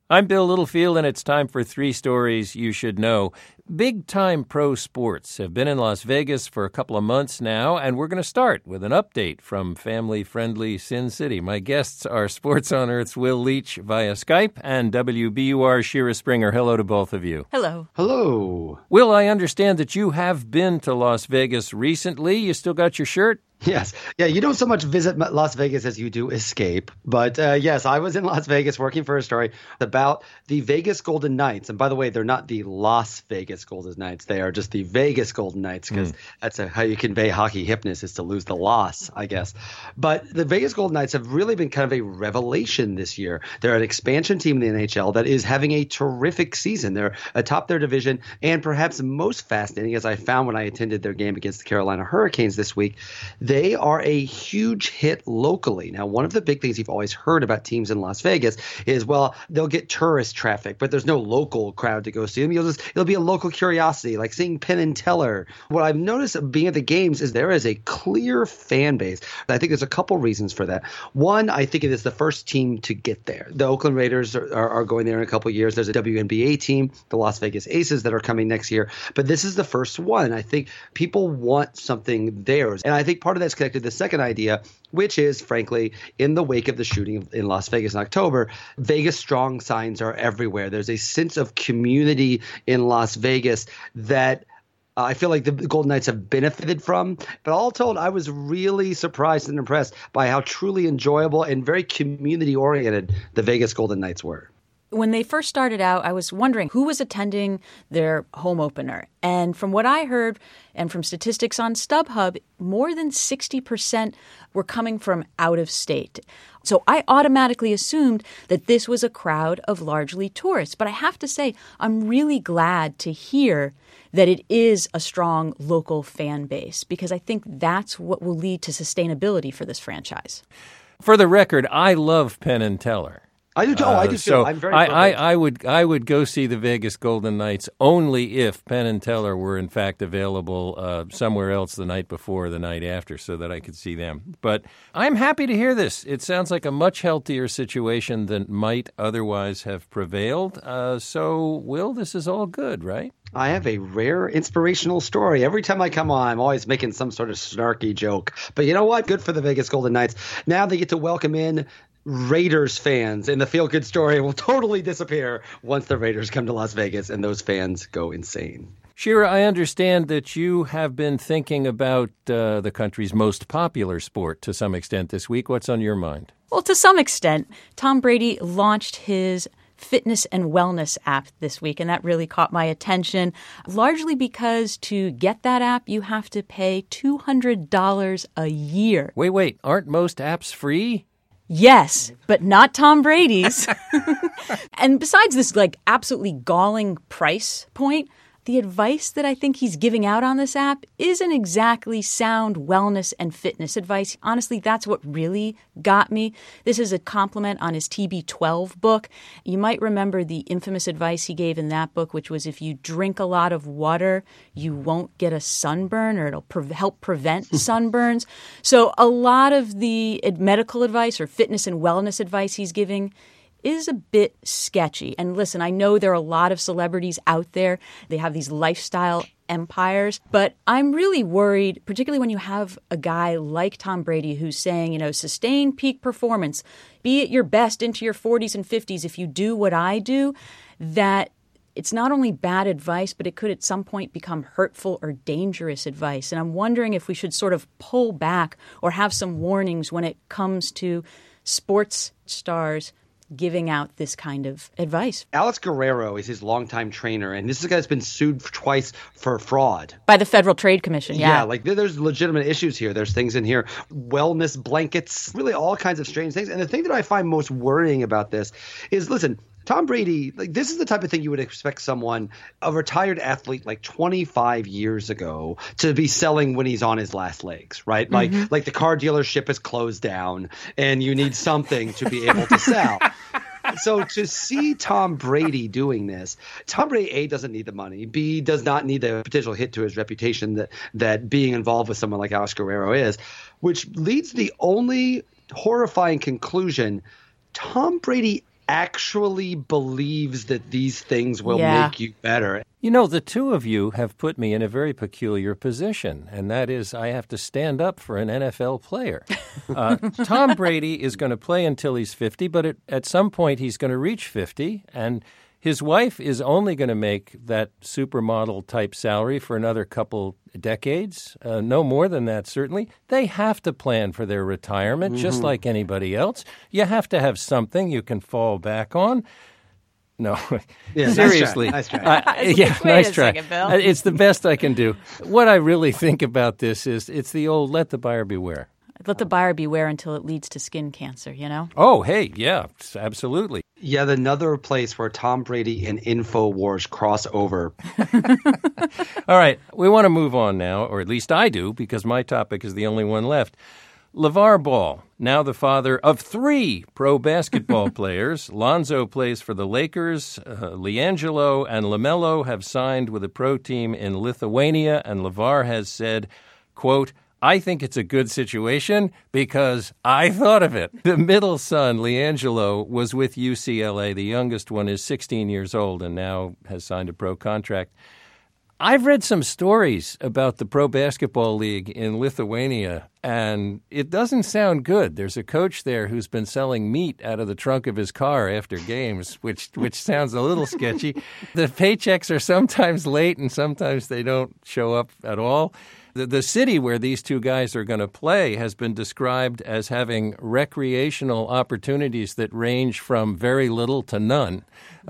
I'm Bill Littlefield, and it's time for 3 stories you should know. Big-time pro sports have been in Las Vegas for a couple of months now, and we're going to start with an update from family-friendly Sin City. My guests are Sports on Earth's Will Leach via Skype and WBUR's Shira Springer. Hello to both of you. Hello. Hello. Will, I understand that you have been to Las Vegas recently. You still got your shirt? Yes. Yeah, you don't so much visit Las Vegas as you do escape. But yes, I was in Las Vegas working for a story about the Vegas Golden Knights. And by the way, they're not the Las Vegas Golden Knights. They are just the Vegas Golden Knights, because that's how you convey hockey hipness, is to lose the loss, I guess. But the Vegas Golden Knights have really been kind of a revelation this year. They're an expansion team in the NHL that is having a terrific season. They're atop their division. And perhaps most fascinating, as I found when I attended their game against the Carolina Hurricanes this week, they are a huge hit locally. Now, one of the big things you've always heard about teams in Las Vegas is, well, they'll get tourist traffic, but there's no local crowd to go see them. It'll be a local curiosity, like seeing Penn and Teller. What I've noticed being at the games is there is a clear fan base. I think there's a couple reasons for that. One, I think it is the first team to get there. The Oakland Raiders are going there in a couple of years. There's a WNBA team, the Las Vegas Aces, that are coming next year. But this is the first one. I think people want something theirs. And I think part of that's connected to the second idea, which is, frankly, in the wake of the shooting in Las Vegas in October, Vegas strong signs are everywhere. There's a sense of community in Las Vegas that I feel like the Golden Knights have benefited from. But all told, I was really surprised and impressed by how truly enjoyable and very community-oriented the Vegas Golden Knights were. When they first started out, I was wondering who was attending their home opener. And from what I heard, and from statistics on StubHub, more than 60% were coming from out of state. So I automatically assumed that this was a crowd of largely tourists. But I have to say, I'm really glad to hear that it is a strong local fan base, because I think that's what will lead to sustainability for this franchise. For the record, I love Penn and Teller. I do too. I do too. So I'm very I would go see the Vegas Golden Knights only if Penn and Teller were in fact available somewhere else the night before or the night after, so that I could see them. But I'm happy to hear this. It sounds like a much healthier situation than might otherwise have prevailed. So, Will, this is all good, right? I have a rare inspirational story. Every time I come on, I'm always making some sort of snarky joke. But you know what? Good for the Vegas Golden Knights. Now they get to welcome in Raiders fans, and the feel-good story will totally disappear once the Raiders come to Las Vegas and those fans go insane. Shira, I understand that you have been thinking about the country's most popular sport to some extent this week. What's on your mind? Well, to some extent, Tom Brady launched his fitness and wellness app this week, and that really caught my attention, largely because to get that app, you have to pay $200 a year. Wait, aren't most apps free? Yes, but not Tom Brady's. And besides this, absolutely galling price point, the advice that I think he's giving out on this app isn't exactly sound wellness and fitness advice. Honestly, that's what really got me. This is a compliment on his TB12 book. You might remember the infamous advice he gave in that book, which was if you drink a lot of water, you won't get a sunburn, or it'll help prevent sunburns. So a lot of the medical advice or fitness and wellness advice he's giving is a bit sketchy. And listen, I know there are a lot of celebrities out there. They have these lifestyle empires. But I'm really worried, particularly when you have a guy like Tom Brady who's saying, sustain peak performance, be at your best into your 40s and 50s if you do what I do, that it's not only bad advice, but it could at some point become hurtful or dangerous advice. And I'm wondering if we should sort of pull back or have some warnings when it comes to sports stars giving out this kind of advice. Alex Guerrero is his longtime trainer, and this is a guy that's been sued twice for fraud. By the Federal Trade Commission, yeah. Yeah, there's legitimate issues here. There's things in here, wellness blankets, really all kinds of strange things. And the thing that I find most worrying about this is, listen, Tom Brady, this is the type of thing you would expect someone, a retired athlete 25 years ago, to be selling when he's on his last legs, right? Mm-hmm. Like the car dealership is closed down and you need something to be able to sell. So to see Tom Brady doing this, Tom Brady, A, doesn't need the money. B, does not need the potential hit to his reputation that being involved with someone like Alex Guerrero is, which leads to the only horrifying conclusion. Tom Brady actually believes that these things will make you better. You know, the two of you have put me in a very peculiar position, and that is I have to stand up for an NFL player. Tom Brady is going to play until he's 50, but at some point he's going to reach 50, and his wife is only going to make that supermodel-type salary for another couple decades, no more than that, certainly. They have to plan for their retirement, just like anybody else. You have to have something you can fall back on. No, seriously. Nice try. Nice try. Second, Bill. It's the best I can do. What I really think about this is it's the old let the buyer beware. Let the buyer beware until it leads to skin cancer, you know? Oh, hey, yeah, absolutely. Yet another place where Tom Brady and InfoWars cross over. All right, we want to move on now, or at least I do, because my topic is the only one left. LeVar Ball, now the father of 3 pro basketball players. Lonzo plays for the Lakers. LiAngelo and LaMelo have signed with a pro team in Lithuania, and LeVar has said, quote, I think it's a good situation because I thought of it. The middle son, LiAngelo, was with UCLA. The youngest one is 16 years old and now has signed a pro contract. I've read some stories about the Pro Basketball League in Lithuania, and it doesn't sound good. There's a coach there who's been selling meat out of the trunk of his car after games, which sounds a little sketchy. The paychecks are sometimes late, and sometimes they don't show up at all. The city where these two guys are going to play has been described as having recreational opportunities that range from very little to none.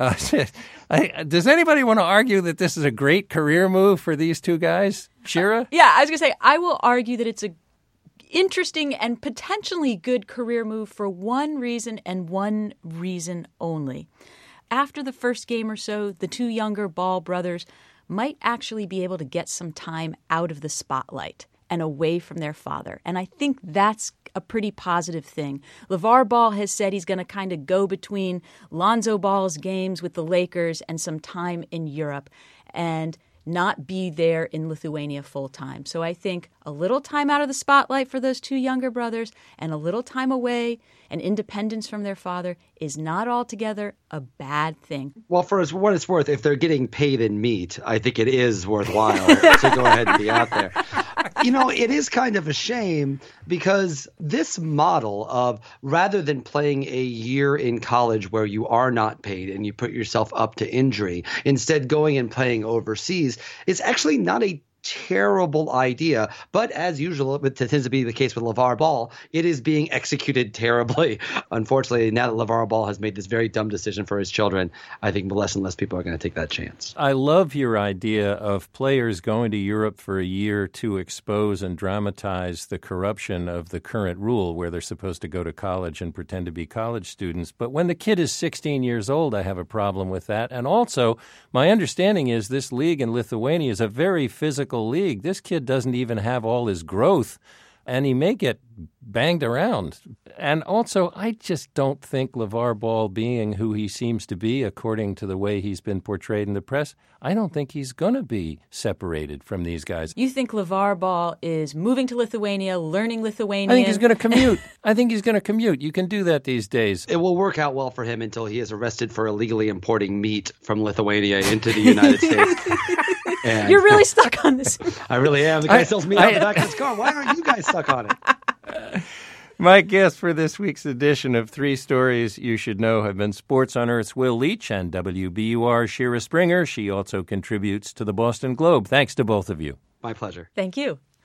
Does anybody want to argue that this is a great career move for these two guys? Shira? Yeah, I was going to say, I will argue that it's a interesting and potentially good career move for one reason and one reason only. After the first game or so, the 2 younger Ball brothers might actually be able to get some time out of the spotlight and away from their father. And I think that's a pretty positive thing. LeVar Ball has said he's going to kind of go between Lonzo Ball's games with the Lakers and some time in Europe and not be there in Lithuania full time. So I think a little time out of the spotlight for those 2 younger brothers and a little time away and independence from their father is not altogether a bad thing. Well, for what it's worth, if they're getting paid in meat, I think it is worthwhile to go ahead and be out there. You know, it is kind of a shame because this model of rather than playing a year in college where you are not paid and you put yourself up to injury, instead going and playing overseas is actually not a terrible idea. But as usual, it tends to be the case with LeVar Ball, it is being executed terribly. Unfortunately, now that LeVar Ball has made this very dumb decision for his children, I think less and less people are going to take that chance. I love your idea of players going to Europe for a year to expose and dramatize the corruption of the current rule where they're supposed to go to college and pretend to be college students. But when the kid is 16 years old, I have a problem with that. And also, my understanding is this league in Lithuania is a very physical league. This kid doesn't even have all his growth, and he may get banged around. And also, I just don't think LeVar Ball, being who he seems to be, according to the way he's been portrayed in the press, I don't think he's going to be separated from these guys. You think LeVar Ball is moving to Lithuania, learning Lithuanian? I think he's going to commute. You can do that these days. It will work out well for him until he is arrested for illegally importing meat from Lithuania into the United States. And you're really stuck on this. I really am. The guy sells meat out the back of his car. Why aren't you guys stuck on it? My guests for this week's edition of 3 Stories You Should Know have been Sports on Earth's Will Leach and WBUR's Shira Springer. She also contributes to the Boston Globe. Thanks to both of you. My pleasure. Thank you.